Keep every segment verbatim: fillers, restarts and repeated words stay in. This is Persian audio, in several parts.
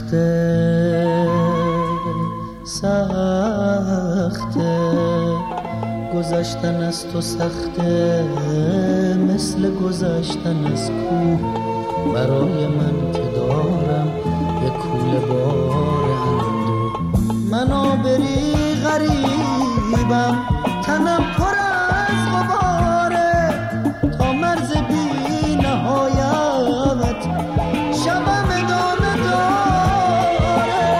سخته سخته گذشتن از تو سخته، مثل گذشتن از کوه برای من که دارم یک کوله بار اندوه. من آبری غریبم، تنم پر از غباره، تا مرز بی نهایت شبم ادامه داره.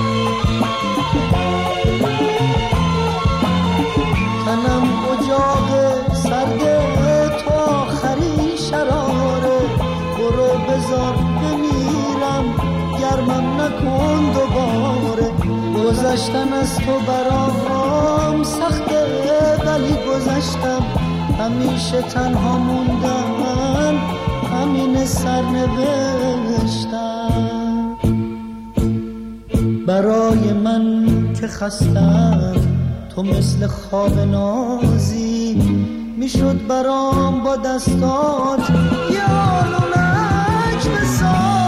تنم اجاق سرده تا آخرین شراره، برو بذار بمیرم گرمم نکن دوباره. گذشتن از تو برام سخته، ولی گذشتم، همیشه تنها موندن همین سرنوشتم. برای من که خستم تو مثل خواب نازی، میشد برام با دستات یالونک بسازی.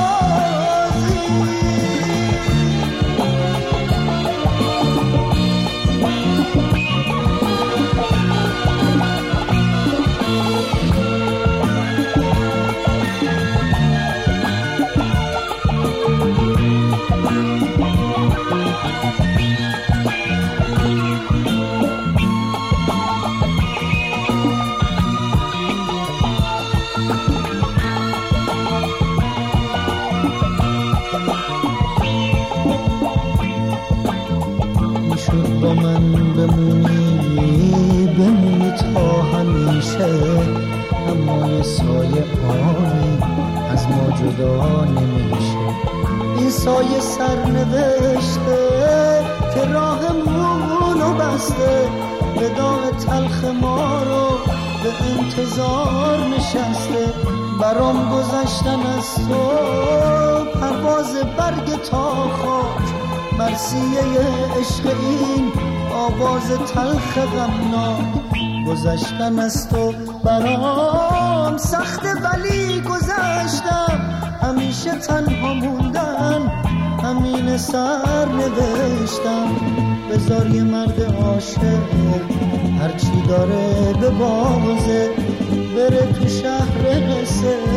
با من بمونی بمونی تا همیشه، اما یه سایه آنی از ما جدا نمیشه. این سایه سرنوشته که راهمونو بسته، وداع تلخ ما رو به انتظار نشسته. برام گذشتن از تو پرواز برگ تا خاک، مرسیه عشق این آواز تلخ غمناک. گذشتن از تو برام سخته، ولی گذشتم، همیشه تنها موندن همین سر نوشتم. بذار یه مرد عاشق هرچی داره به بازه، بره تو شهر قصه